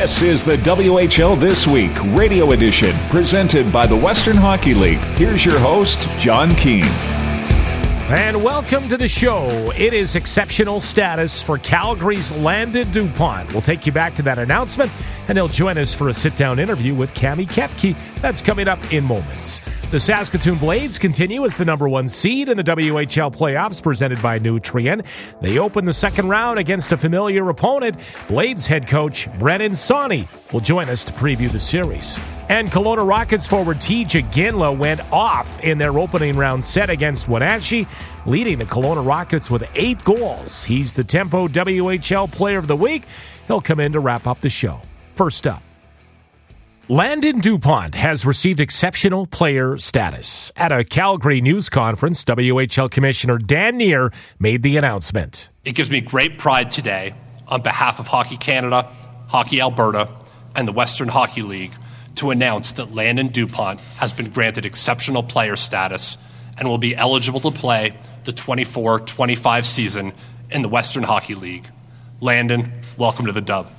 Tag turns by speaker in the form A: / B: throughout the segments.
A: This is the WHL This Week radio edition presented by the Western Hockey League. Here's your host, John Keane.
B: And welcome to the show. It is exceptional status for Calgary's Landon Dupont. We'll take you back to that announcement, and he'll join us for a sit-down interview with Cami Kepke. That's coming up in moments. The Saskatoon Blades continue as the number one seed in the WHL playoffs presented by Nutrien. They open the second round against a familiar opponent. Blades head coach Brennan Sawney will join us to preview the series. And Kelowna Rockets forward TJ Ginla went off in their opening round set against Wenatchee, leading the Kelowna Rockets with 8 goals. He's the Tempo WHL Player of the Week. He'll come in to wrap up the show. First up, Landon Dupont has received exceptional player status. At a Calgary news conference, WHL Commissioner Dan Neer made the announcement.
C: It gives me great pride today, on behalf of Hockey Canada, Hockey Alberta, and the Western Hockey League, to announce that Landon Dupont has been granted exceptional player status and will be eligible to play the 24-25 season in the Western Hockey League. Landon, welcome to the Dub.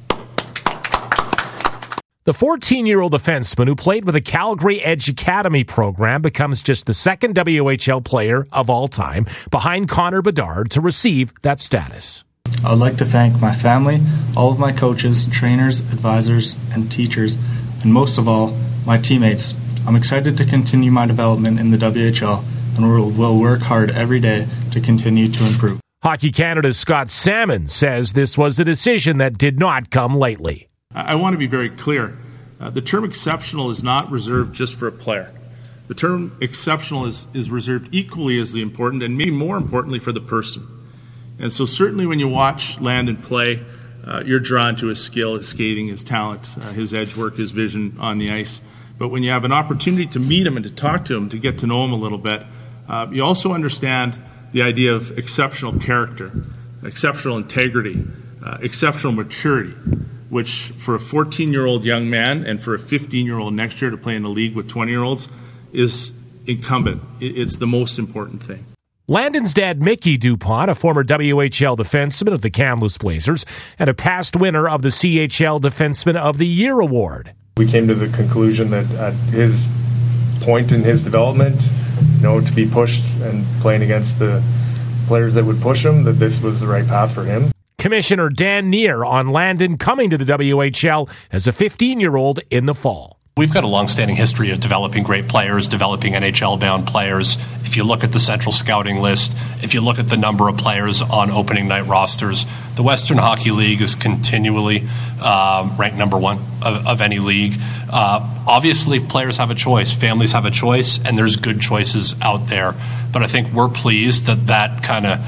B: The 14-year-old defenseman who played with the Calgary Edge Academy program becomes just the second WHL player of all time, behind Connor Bedard, to receive that status.
D: I would like to thank my family, all of my coaches, trainers, advisors, and teachers, and most of all, my teammates. I'm excited to continue my development in the WHL and will work hard every day to continue to improve.
B: Hockey Canada's Scott Salmon says this was a decision that did not come lightly.
E: I want to be very clear. The term exceptional is not reserved just for a player. The term exceptional is reserved equally as important and maybe more importantly for the person. And so certainly when you watch Landon play, you're drawn to his skill, his skating, his talent, his edge work, his vision on the ice. But when you have an opportunity to meet him and to talk to him, to get to know him a little bit, you also understand the idea of exceptional character, exceptional integrity, exceptional maturity, which for a 14-year-old young man and for a 15-year-old next year to play in the league with 20-year-olds is incumbent. It's the most important thing.
B: Landon's dad, Mickey Dupont, a former WHL defenseman of the Kamloops Blazers and a past winner of the CHL Defenseman of the Year award.
F: We came to the conclusion that at his point in his development, to be pushed and playing against the players that would push him, that this was the right path for him.
B: Commissioner Dan Neer on Landon coming to the WHL as a 15-year-old in the fall.
C: We've got a long-standing history of developing great players, developing NHL-bound players. If you look at the central scouting list, if you look at the number of players on opening night rosters, the Western Hockey League is continually ranked number one of any league. Obviously, players have a choice, families have a choice, and there's good choices out there. But I think we're pleased that kind of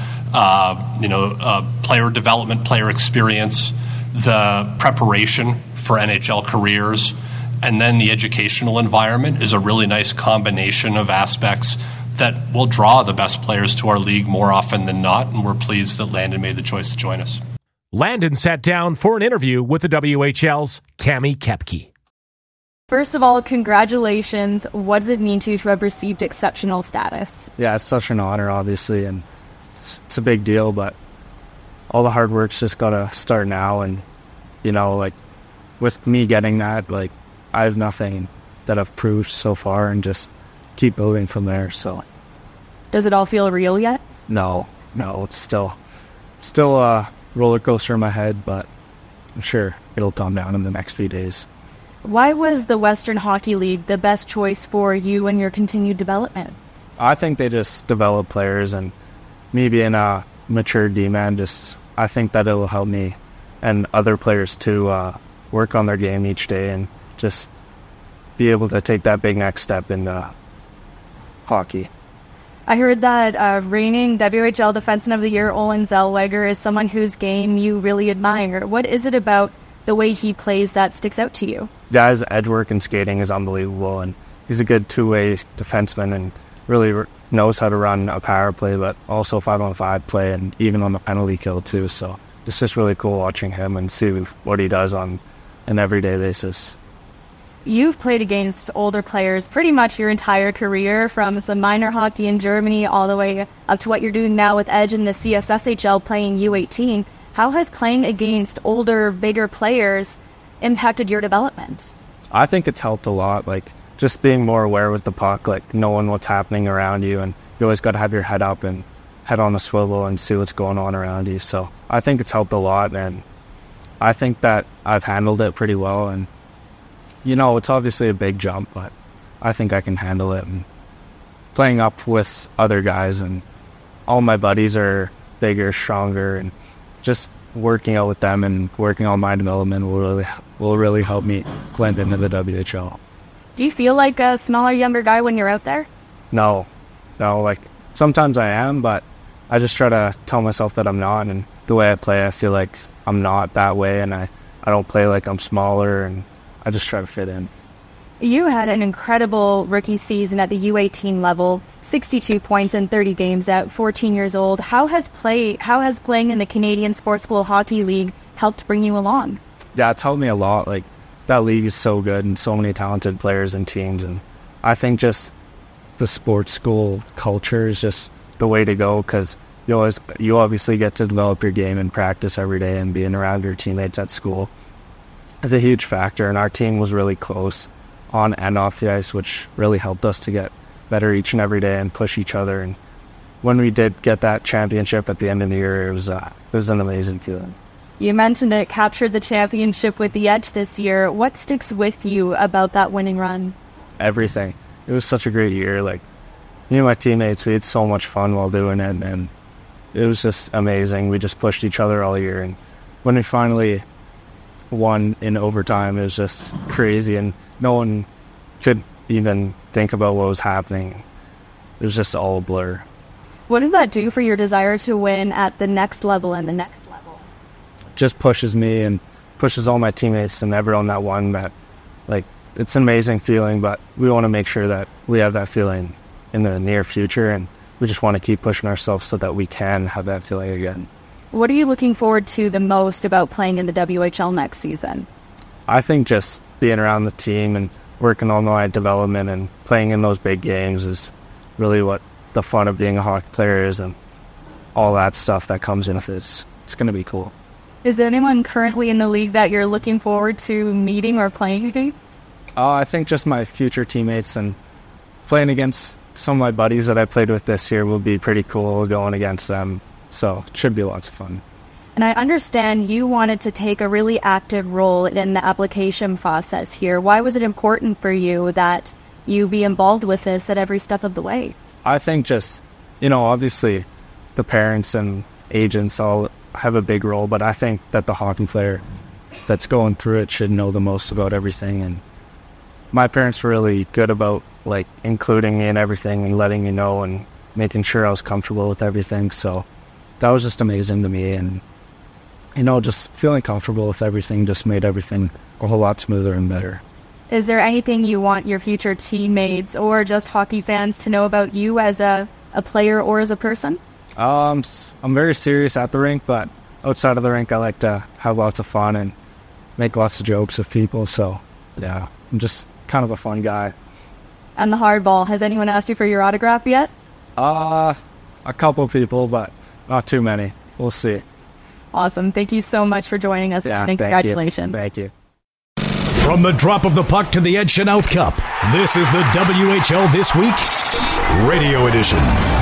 C: player development, player experience, the preparation for NHL careers, and then the educational environment is a really nice combination of aspects that will draw the best players to our league more often than not, and we're pleased that Landon made the choice to join us.
B: Landon sat down for an interview with the WHL's Cami Kepke.
G: First of all, congratulations. What does it mean to have received exceptional status?
D: Yeah, it's such an honor, obviously, and it's a big deal, but all the hard work's just got to start now. And, with me getting that, I have nothing that I've proved so far and just keep moving from there. So,
G: does it all feel real yet?
D: No, it's still a roller coaster in my head, but I'm sure it'll calm down in the next few days.
G: Why was the Western Hockey League the best choice for you and your continued development?
D: I think they just develop players, and me being a mature D-man, I think that it'll help me and other players to work on their game each day and just be able to take that big next step in hockey.
G: I heard that reigning WHL Defenseman of the Year, Olen Zellweger, is someone whose game you really admire. What is it about the way he plays that sticks out to you?
D: Yeah, his edge work and skating is unbelievable, and he's a good two-way defenseman and really knows how to run a power play, but also 5-on-5 play and even on the penalty kill too. So it's just really cool watching him and see what he does on an everyday basis.
G: You've played against older players pretty much your entire career, from some minor hockey in Germany all the way up to what you're doing now with Edge in the CSSHL playing U18. How has playing against older, bigger players impacted your development?
D: I think it's helped a lot, like just being more aware with the puck, like knowing what's happening around you, and you always got to have your head up and head on the swivel and see what's going on around you. So I think it's helped a lot, and I think that I've handled it pretty well. And it's obviously a big jump, but I think I can handle it. And playing up with other guys, and all my buddies are bigger, stronger, and just working out with them and working on my development will really help me blend into the WHL.
G: Do you feel like a smaller, younger guy when you're out there?
D: No, like sometimes I am, but I just try to tell myself that I'm not, and the way I play, I feel like I'm not that way, and I don't play like I'm smaller, and I just try to fit in.
G: You had an incredible rookie season at the U18 level, 62 points in 30 games at 14 years old. How has playing in the Canadian Sports School Hockey League helped bring you along?
D: Yeah, it's helped me a lot. Like, that league is so good and so many talented players and teams, and I think just the sports school culture is just the way to go, because you obviously get to develop your game and practice every day, and being around your teammates at school is a huge factor. And our team was really close on and off the ice, which really helped us to get better each and every day and push each other. And when we did get that championship at the end of the year, it was an amazing feeling.
G: You mentioned it captured the championship with the Edge this year. What sticks with you about that winning run?
D: Everything. It was such a great year. Like, me and my teammates, we had so much fun while doing it, and it was just amazing. We just pushed each other all year, and when we finally won in overtime, it was just crazy, and no one could even think about what was happening. It was just all a blur.
G: What does that do for your desire to win at the next level and the next level?
D: Just pushes me and pushes all my teammates and everyone that won. That, like, it's an amazing feeling, but we want to make sure that we have that feeling in the near future, and we just want to keep pushing ourselves so that we can have that feeling again.
G: What are you looking forward to the most about playing in the WHL next season?
D: I think just being around the team and working on my development and playing in those big games is really what the fun of being a hockey player is, and all that stuff that comes in with it. It's going to be cool.
G: Is there anyone currently in the league that you're looking forward to meeting or playing against?
D: I think just my future teammates, and playing against some of my buddies that I played with this year will be pretty cool, going against them. So it should be lots of fun.
G: And I understand you wanted to take a really active role in the application process here. Why was it important for you that you be involved with this at every step of the way?
D: I think just, obviously the parents and agents all have a big role, but I think that the hockey player that's going through it should know the most about everything. And my parents were really good about, like, including me in everything and letting me know and making sure I was comfortable with everything. So that was just amazing to me. And, just feeling comfortable with everything just made everything a whole lot smoother and better.
G: Is there anything you want your future teammates or just hockey fans to know about you as a player or as a person?
D: I'm very serious at the rink, but outside of the rink, I like to have lots of fun and make lots of jokes with people. So, yeah, I'm just kind of a fun guy.
G: And the hardball, has anyone asked you for your autograph yet?
D: A couple people, but not too many. We'll see.
G: Awesome. Thank you so much for joining us.
D: Yeah,
G: and congratulations.
D: Thank you.
B: From the drop of the puck to the Ed Chanel Cup, this is the WHL This Week Radio Edition.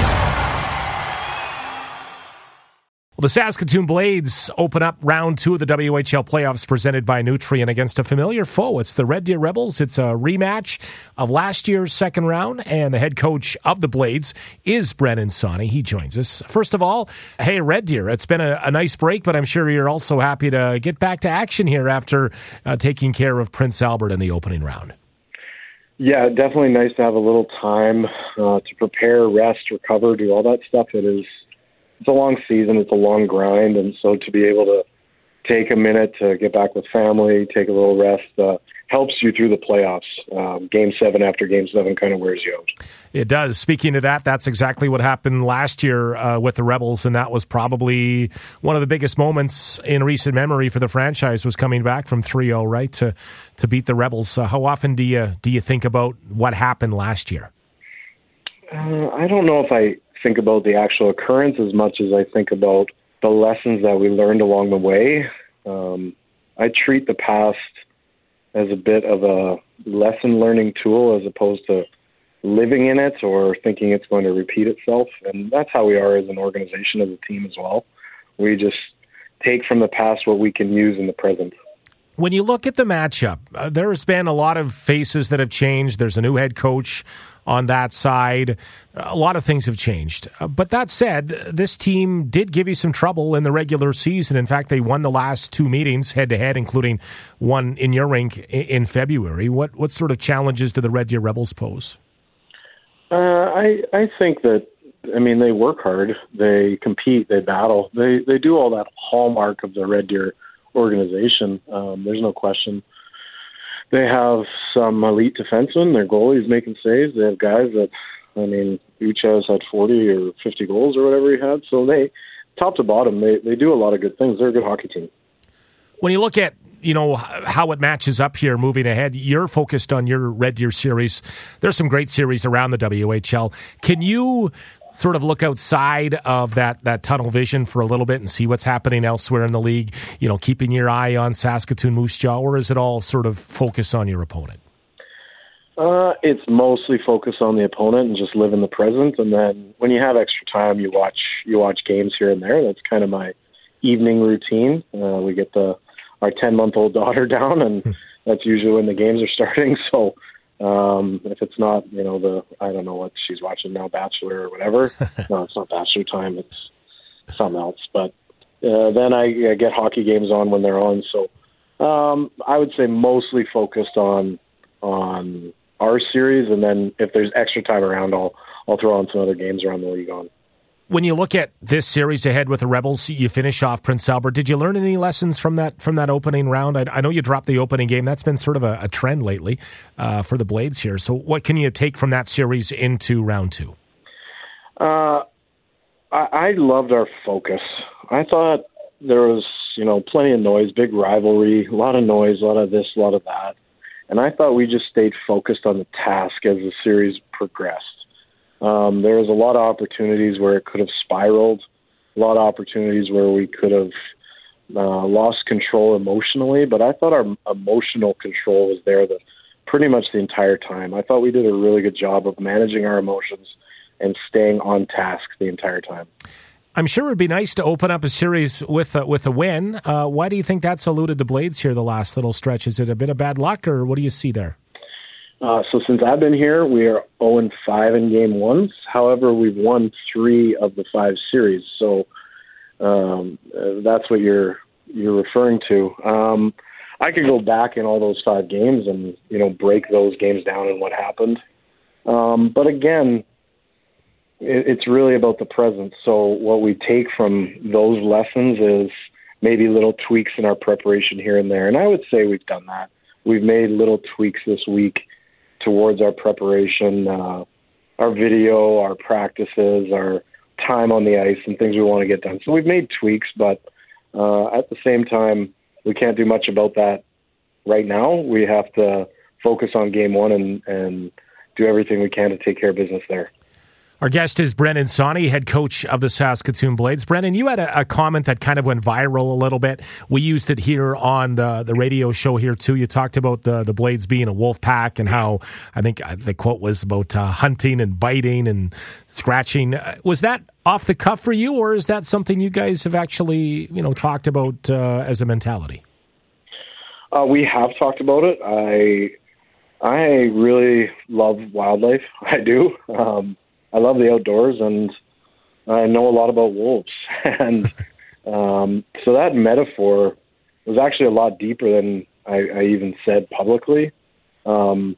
B: Well, the Saskatoon Blades open up round 2 of the WHL playoffs presented by Nutrien against a familiar foe. It's the Red Deer Rebels. It's a rematch of last year's second round, and the head coach of the Blades is Brennan Sawney. He joins us. First of all, hey, Red Deer, it's been a nice break, but I'm sure you're also happy to get back to action here after taking care of Prince Albert in the opening round.
H: Yeah, definitely nice to have a little time to prepare, rest, recover, do all that stuff. It's a long season, it's a long grind, and so to be able to take a minute to get back with family, take a little rest, helps you through the playoffs. Game 7 after Game 7 kind of wears you out.
B: It does. Speaking of that, that's exactly what happened last year with the Rebels, and that was probably one of the biggest moments in recent memory for the franchise, was coming back from 3-0, right, to beat the Rebels. How often do you think about what happened last year?
H: I don't know if I think about the actual occurrence as much as I think about the lessons that we learned along the way. I treat the past as a bit of a lesson learning tool as opposed to living in it or thinking it's going to repeat itself. And that's how we are as an organization, as a team as well. We just take from the past what we can use in the present.
B: When you look at the matchup, there's been a lot of faces that have changed. There's a new head coach on that side. A lot of things have changed. But that said, this team did give you some trouble in the regular season. In fact, they won the last 2 meetings head-to-head, including one in your rink in February. What sort of challenges do the Red Deer Rebels pose?
H: I think that, they work hard. They compete. They battle. They do all that hallmark of the Red Deer organization. There's no question. They have some elite defensemen. Their goalie's making saves. They have guys that, Uchas had 40 or 50 goals or whatever he had. So they, top to bottom, they do a lot of good things. They're a good hockey team.
B: When you look at, how it matches up here moving ahead, you're focused on your Red Deer series. There's some great series around the WHL. Can you sort of look outside of that tunnel vision for a little bit and see what's happening elsewhere in the league, keeping your eye on Saskatoon Moose Jaw, or is it all sort of focus on your opponent?
H: It's mostly focus on the opponent and just live in the present. And then when you have extra time, you watch games here and there. That's kind of my evening routine. We get our 10-month-old daughter down, and that's usually when the games are starting. So if it's not, I don't know what she's watching now, Bachelor or whatever. No, it's not Bachelor time. It's something else. But then I get hockey games on when they're on. So I would say mostly focused on our series, and then if there's extra time around, I'll throw on some other games around the league on.
B: When you look at this series ahead with the Rebels, you finish off Prince Albert. Did you learn any lessons from that opening round? I know you dropped the opening game. That's been sort of a trend lately for the Blades here. So what can you take from that series into round 2?
H: I loved our focus. I thought there was, plenty of noise, big rivalry, a lot of noise, a lot of this, a lot of that. And I thought we just stayed focused on the task as the series progressed. There was a lot of opportunities where it could have spiraled, a lot of opportunities where we could have lost control emotionally, but I thought our emotional control was there pretty much the entire time. I thought we did a really good job of managing our emotions and staying on task the entire time.
B: I'm sure it would be nice to open up a series with a win. Why do you think that's eluded the Blades here the last little stretch? Is it a bit of bad luck, or what do you see there?
H: So since I've been here, we are 0-5 in game 1s. However, we've won 3 of the 5 series. So that's what you're referring to. I could go back in all those 5 games and break those games down and what happened. But again, it's really about the present. So what we take from those lessons is maybe little tweaks in our preparation here and there. And I would say we've done that. We've made little tweaks this week towards our preparation, our video, our practices, our time on the ice, and things we want to get done. So we've made tweaks, but at the same time, we can't do much about that right now. We have to focus on game 1 and do everything we can to take care of business there.
B: Our guest is Brendan Sawney, head coach of the Saskatoon Blades. Brendan, you had a comment that kind of went viral a little bit. We used it here on the radio show here, too. You talked about the Blades being a wolf pack and how, I think the quote was about hunting and biting and scratching. Was that off the cuff for you, or is that something you guys have actually talked about as a mentality?
H: We have talked about it. I really love wildlife. I do. I love the outdoors, and I know a lot about wolves. And so that metaphor was actually a lot deeper than I even said publicly. When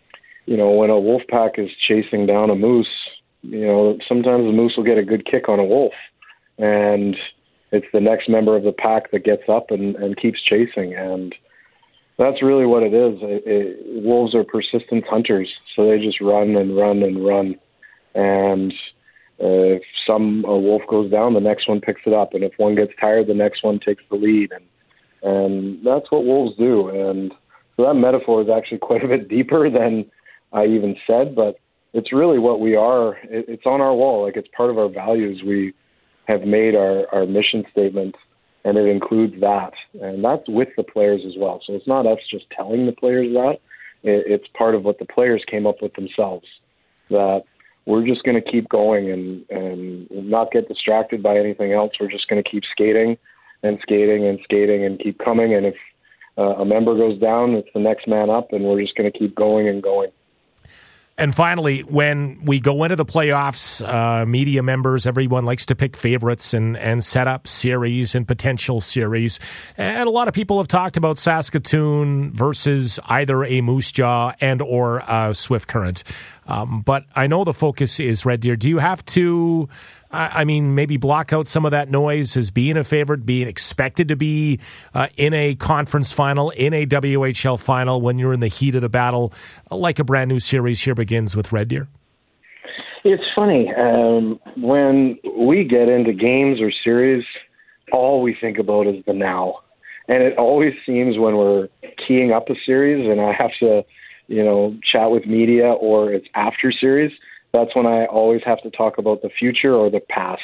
H: a wolf pack is chasing down a moose, sometimes the moose will get a good kick on a wolf. And it's the next member of the pack that gets up and keeps chasing. And that's really what it is. Wolves are persistent hunters, so they just run and run and run. And if a wolf goes down, the next one picks it up. And if one gets tired, the next one takes the lead. And that's what wolves do. And so that metaphor is actually quite a bit deeper than I even said, but it's really what we are. It's on our wall. Like, it's part of our values. We have made our mission statement and it includes that. And that's with the players as well. So it's not us just telling the players that. It's part of what the players came up with themselves, that we're just going to keep going and not get distracted by anything else. We're just going to keep skating and skating and skating and keep coming. And if a member goes down, it's the next man up, and we're just going to keep going and going.
B: And finally, when we go into the playoffs, media members, everyone likes to pick favorites and set up series and potential series. And a lot of people have talked about Saskatoon versus either a Moose Jaw and or a Swift Current. But I know the focus is Red Deer. Do you have to, maybe block out some of that noise as being a favorite, being expected to be in a conference final, in a WHL final when you're in the heat of the battle, like a brand new series here begins with Red Deer?
H: It's funny. When we get into games or series, all we think about is the now. And it always seems when we're keying up a series and I have to, chat with media or it's after series, that's when I always have to talk about the future or the past.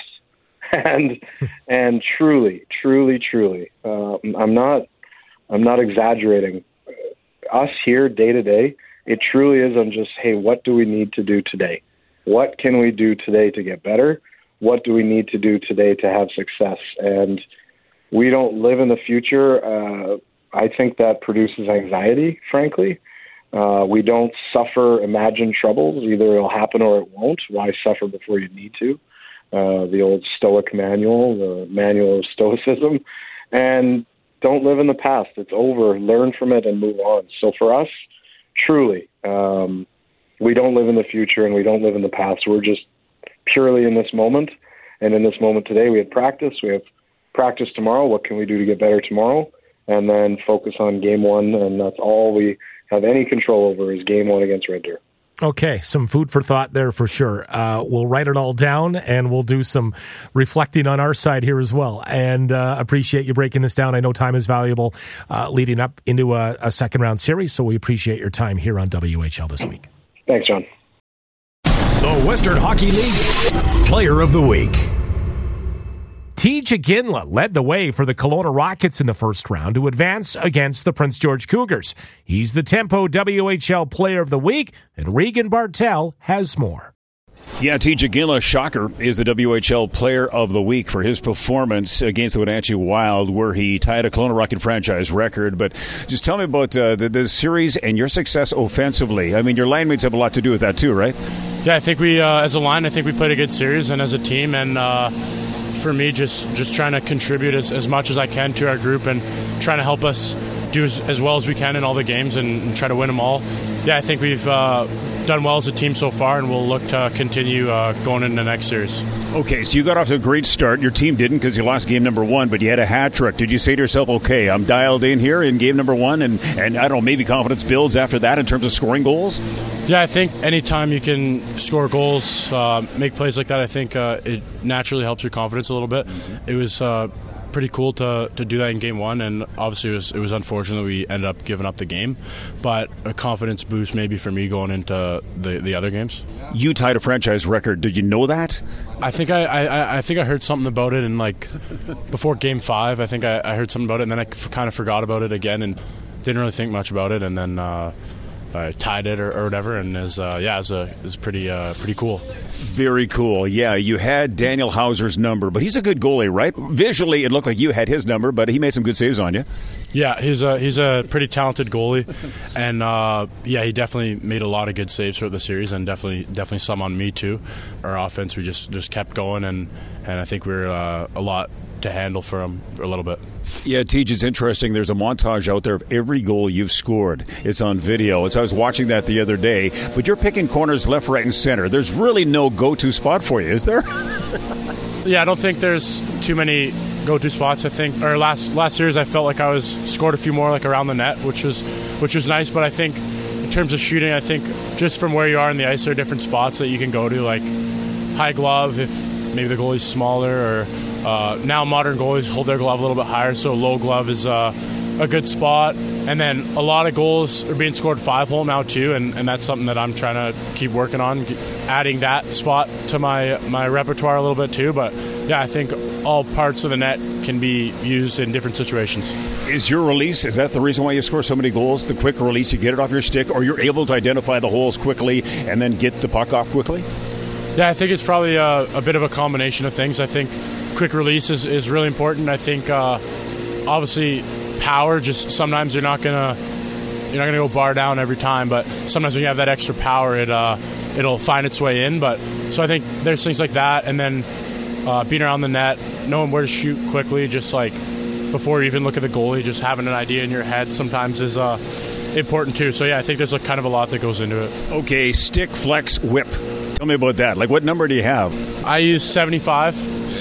H: And truly, I'm not exaggerating. Us here day to day, it truly is on just, hey, what do we need to do today? What can we do today to get better? What do we need to do today to have success? And we don't live in the future. I think that produces anxiety, frankly. We don't suffer imagined troubles. Either it'll happen or it won't. Why suffer before you need to? The old Stoic manual, the manual of Stoicism. And don't live in the past. It's over. Learn from it and move on. So for us, truly, we don't live in the future and we don't live in the past. We're just purely in this moment. And in this moment today, we have practice. We have practice tomorrow. What can we do to get better tomorrow? And then focus on game one. And that's all we have any control over is game one against Red Deer.
B: Okay, some food for thought there for sure. We'll write it all down, and we'll do some reflecting on our side here as well. And appreciate you breaking this down. I know time is valuable leading up into a second-round series, so we appreciate your time here on WHL this week.
H: Thanks, John.
A: The Western Hockey League Player of the Week.
B: TJ Ginla led the way for the Kelowna Rockets in the first round to advance against the Prince George Cougars. He's the Tempo WHL Player of the Week, and Regan Bartel has more.
I: Yeah, TJ Ginla, shocker, is the WHL Player of the Week for his performance against the Wenatchee Wild, where he tied a Kelowna Rocket franchise record. But just tell me about the series and your success offensively. I mean, your line mates have a lot to do with that too, right?
J: Yeah, I think we, as a line, I think we played a good series, and as a team, and for me, just trying to contribute as much as I can to our group and trying to help us do as well as we can in all the games and try to win them all. Yeah, I think we've done well as a team so far, and we'll look to continue going into the next series.
I: Okay, so you got off to a great start. Your team didn't because you lost game number one, but you had a hat trick. Did you say to yourself, okay, I'm dialed in here in game number one, and I don't know, maybe confidence builds after that in terms of scoring goals?
J: Yeah, I think anytime you can score goals, make plays like that, I think it naturally helps your confidence a little bit. It was pretty cool to do that in game one, and obviously it was unfortunate that we ended up giving up the game, but a confidence boost maybe for me going into the other games.
I: You tied a franchise record. Did you know that?
J: I think I heard something about it in before game 5. I think I heard something about it, and then I kind of forgot about it again and didn't really think much about it, and then I tied it or whatever, and it was pretty cool.
I: Very cool. Yeah, you had Daniel Hauser's number, but he's a good goalie, right? Visually, it looked like you had his number, but he made some good saves on you.
J: Yeah, he's a pretty talented goalie, and he definitely made a lot of good saves throughout the series, and definitely some on me too. Our offense, we just kept going, and I think we're a lot to handle for him for a little bit.
I: Yeah, Tej, it's interesting. There's a montage out there of every goal you've scored. It's on video. I was watching that the other day, but you're picking corners left, right, and center. There's really no go-to spot for you, is there?
J: Yeah, I don't think there's too many go-to spots. I think, or last series, I felt like I scored a few more around the net, which was nice. But I think in terms of shooting, I think just from where you are in the ice, there are different spots that you can go to, like high glove if maybe the goalie's smaller, or now modern goalies hold their glove a little bit higher, so low glove is a good spot. And then a lot of goals are being scored 5-hole now too, and that's something that I'm trying to keep working on, adding that spot to my repertoire a little bit too. But I think all parts of the net can be used in different situations.
I: Is your release, is that the reason why you score so many goals? The quick release, you get it off your stick, or you're able to identify the holes quickly and then get the puck off quickly?
J: Yeah, I think it's probably a bit of a combination of things. I think quick release is really important. I think obviously power, just sometimes you're not gonna go bar down every time, but sometimes when you have that extra power, it'll find its way in. But so I think there's things like that, and then being around the net, knowing where to shoot quickly, just like before you even look at the goalie, just having an idea in your head sometimes is important too. So yeah, I think there's kind of a lot that goes into it.
I: Okay, stick, flex, whip. Tell me about that. Like, what number do you have?
J: I use 75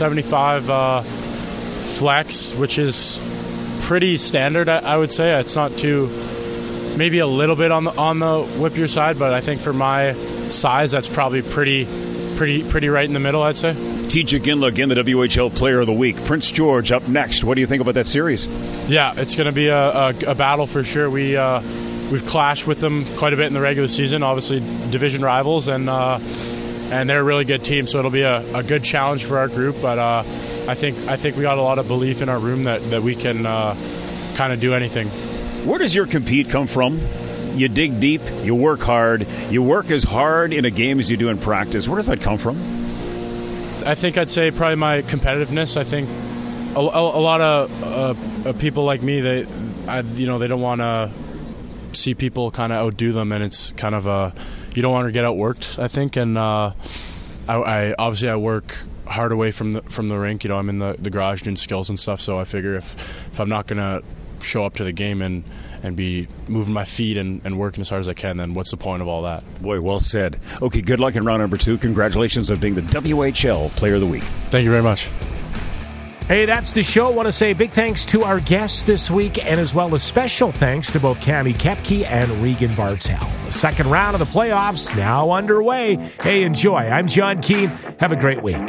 J: flex, which is pretty standard, I would say. It's not too, maybe a little bit on the whippier side, but I think for my size, that's probably pretty right in the middle, I'd say.
I: TJ Ginla, again, the WHL Player of the Week. Prince George up next. What do you think about that series? Yeah,
J: it's going to be a battle for sure. We've clashed with them quite a bit in the regular season, obviously division rivals, and they're a really good team, so it'll be a good challenge for our group. But I think we got a lot of belief in our room that we can kind of do anything.
I: Where does your compete come from? You dig deep, you work hard, you work as hard in a game as you do in practice. Where does that come from?
J: I think I'd say probably my competitiveness. I think a lot of people like me, they don't want to see people kind of outdo them, and it's kind of you don't want to get outworked, I think. And I obviously work hard away from the rink. I'm in the garage doing skills and stuff, so I figure if I'm not going to show up to the game and be moving my feet and working as hard as I can, then what's the point of all that?
I: Boy, well said. Okay, good luck in round number 2. Congratulations on being the WHL Player of the Week.
J: Thank you very much.
B: Hey, that's the show. I want to say big thanks to our guests this week, and as well as special thanks to both Cami Kepke and Regan Bartel. The second round of the playoffs now underway. Hey, enjoy. I'm John Keane. Have a great week.